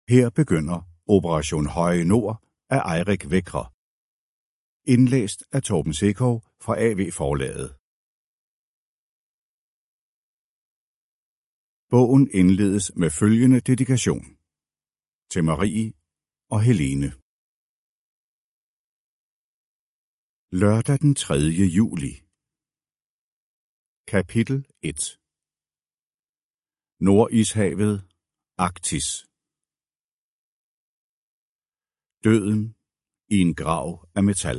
Her begynder Operation Høje Nord af Eirik Vækre. Indlæst af Torben Sekov fra AV Forlaget. Bogen indledes med følgende dedikation. Til Marie og Helene. Lørdag den 3. juli. Kapitel 1. Nordishavet, Arktis. Døden i en grav af metal.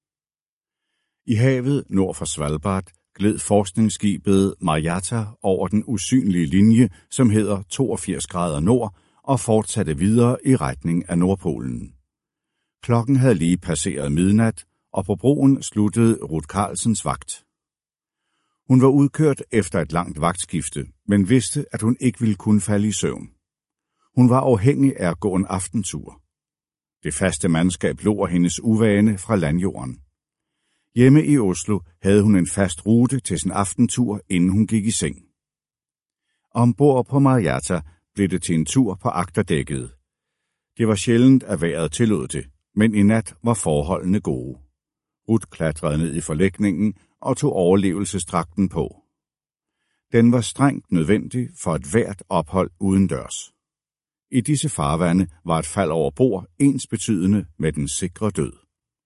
I havet nord for Svalbard gled forskningsskibet Marjata over den usynlige linje, som hedder 82 grader nord, og fortsatte videre i retning af Nordpolen. Klokken havde lige passeret midnat, og på broen sluttede Ruth Carlsens vagt. Hun var udkørt efter et langt vagtskifte, men vidste, at hun ikke ville kunne falde i søvn. Hun var afhængig af at gå en aftentur. Det faste mandskab lå hendes uvane fra landjorden. Hjemme i Oslo havde hun en fast rute til sin aftentur, inden hun gik i seng. Ombord på Marjata blev det til en tur på agterdækket. Det var sjældent, at vejret tillod det, men i nat var forholdene gode. Ruth klatrede ned i forlægningen og tog overlevelsesdragten på. Den var strengt nødvendig for et hvert ophold udendørs. I disse farvande var et fald over bord ensbetydende med den sikre død.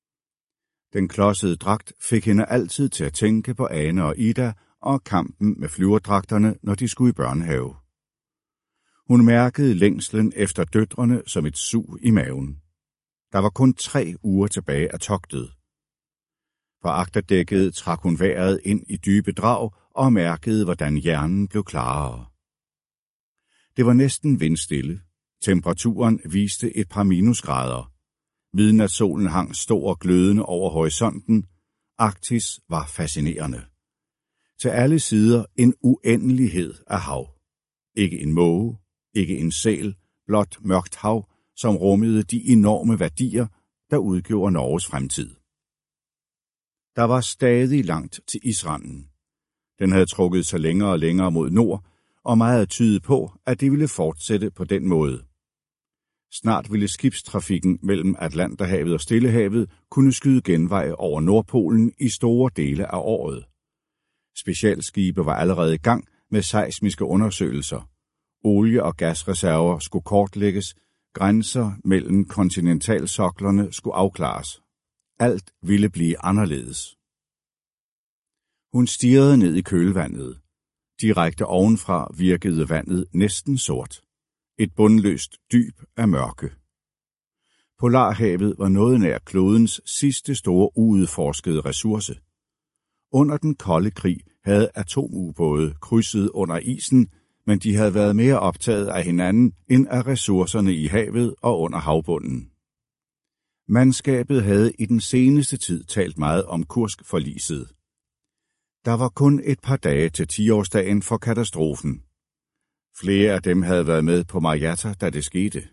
Den klodsede dragt fik hende altid til at tænke på Ane og Ida og kampen med flyverdragterne, når de skulle i børnehave. Hun mærkede længslen efter døtrene som et sug i maven. Der var kun 3 uger tilbage af togtet. På agterdækket trak hun vejret ind i dybe drag og mærkede, hvordan hjernen blev klarere. Det var næsten vindstille. Temperaturen viste et par minusgrader. Midnatssolen hang stor og glødende over horisonten. Arktis var fascinerende. Til alle sider en uendelighed af hav. Ikke en måge, ikke en sæl, blot mørkt hav, som rummede de enorme værdier, der udgjorde Norges fremtid. Der var stadig langt til isranden. Den havde trukket sig længere og længere mod nord, og meget tydede på, at det ville fortsætte på den måde. Snart ville skibstrafikken mellem Atlanterhavet og Stillehavet kunne skyde genvej over Nordpolen i store dele af året. Specialskibe var allerede i gang med seismiske undersøgelser. Olie- og gasreserver skulle kortlægges, grænser mellem kontinentalsoklerne skulle afklares. Alt ville blive anderledes. Hun stirrede ned i kølvandet. Direkte ovenfra virkede vandet næsten sort. Et bundløst dyb af mørke. Polarhavet var noget nær klodens sidste store uudforskede ressource. Under den kolde krig havde atomubåde krydset under isen, men de havde været mere optaget af hinanden end af ressourcerne i havet og under havbunden. Mandskabet havde i den seneste tid talt meget om Kursk-forliset. Der var kun et par dage til 10-årsdagen for katastrofen. Flere af dem havde været med på Marjata, da det skete.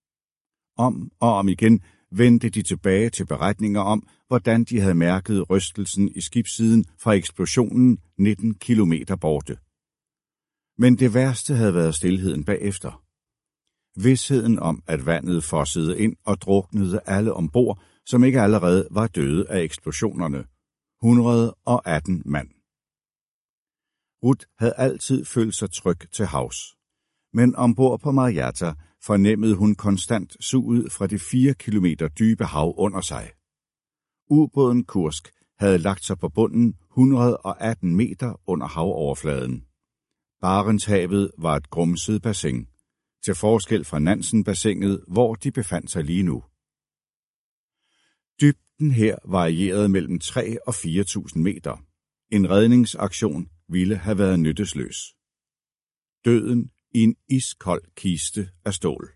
Om og om igen vendte de tilbage til beretninger om, hvordan de havde mærket rystelsen i skibssiden fra eksplosionen 19 kilometer borte. Men det værste havde været stilheden bagefter. Visheden om, at vandet fossede ind og druknede alle ombord, som ikke allerede var døde af eksplosionerne. 118 mand. Ruth havde altid følt sig tryg til havs. Men ombord på Marjata fornemmede hun konstant suget fra det 4 kilometer dybe hav under sig. Ubåden Kursk havde lagt sig på bunden 118 meter under havoverfladen. Barentshavet var et grumset bassin, til forskel fra Nansen-bassinet, hvor de befandt sig lige nu. Dybden her varierede mellem 3 og 4.000 meter. En redningsaktion ville have været nyttesløs. Døden i en iskold kiste af stål.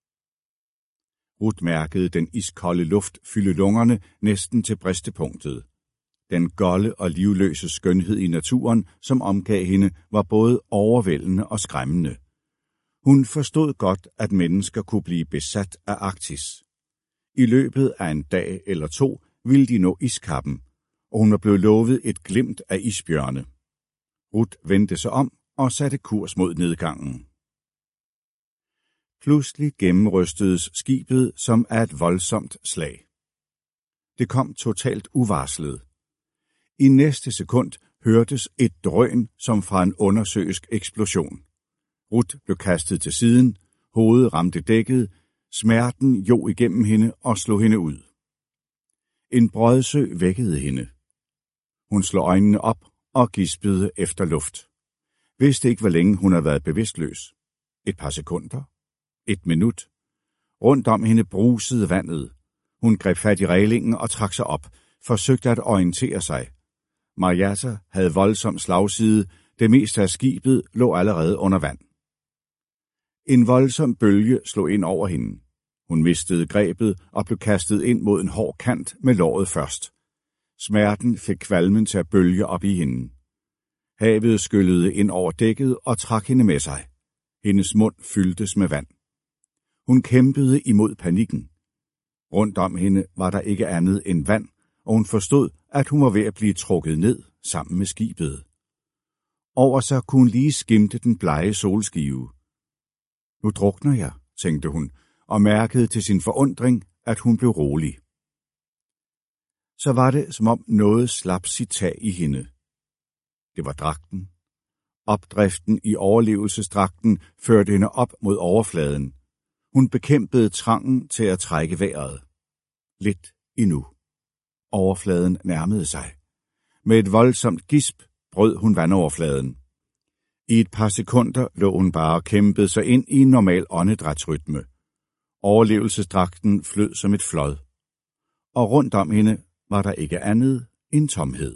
Ruth mærkede den iskolde luft fylde lungerne næsten til bristepunktet. Den golde og livløse skønhed i naturen, som omgav hende, var både overvældende og skræmmende. Hun forstod godt, at mennesker kunne blive besat af Arktis. I løbet af en dag eller 2 ville de nå iskappen, og hun var blevet lovet et glimt af isbjørne. Ruth vendte sig om og satte kurs mod nedgangen. Pludselig gennemrystedes skibet som af et voldsomt slag. Det kom totalt uvarslet. I næste sekund hørtes et drøn som fra en undersøisk eksplosion. Ruth blev kastet til siden, hovedet ramte dækket, smerten jog igennem hende og slog hende ud. En brødsø vækkede hende. Hun slog øjnene op og gispede efter luft. Vidste ikke, hvor længe hun havde været bevidstløs. Et par sekunder. Et minut. Rundt om hende brusede vandet. Hun greb fat i reglingen og trak sig op, forsøgte at orientere sig. Marjatta havde voldsom slagside, det meste af skibet lå allerede under vand. En voldsom bølge slog ind over hende. Hun mistede grebet og blev kastet ind mod en hård kant med låret først. Smerten fik kvalmen til at bølge op i hende. Havet skyllede ind over dækket og trak hende med sig. Hendes mund fyldtes med vand. Hun kæmpede imod panikken. Rundt om hende var der ikke andet end vand, og hun forstod, at hun var ved at blive trukket ned sammen med skibet. Over sig kunne hun lige skimte den blege solskive. Nu drukner jeg, tænkte hun, og mærkede til sin forundring, at hun blev rolig. Så var det, som om noget slap sit tag i hende. Det var dragten. Opdriften i overlevelsesdragten førte hende op mod overfladen. Hun bekæmpede trangen til at trække vejret. Lidt endnu. Overfladen nærmede sig. Med et voldsomt gisp brød hun vandoverfladen. I et par sekunder lå hun bare og kæmpede sig ind i en normal åndedrætsrytme. Overlevelsesdragten flød som et flåd. Og rundt om hende var der ikke andet end tomhed.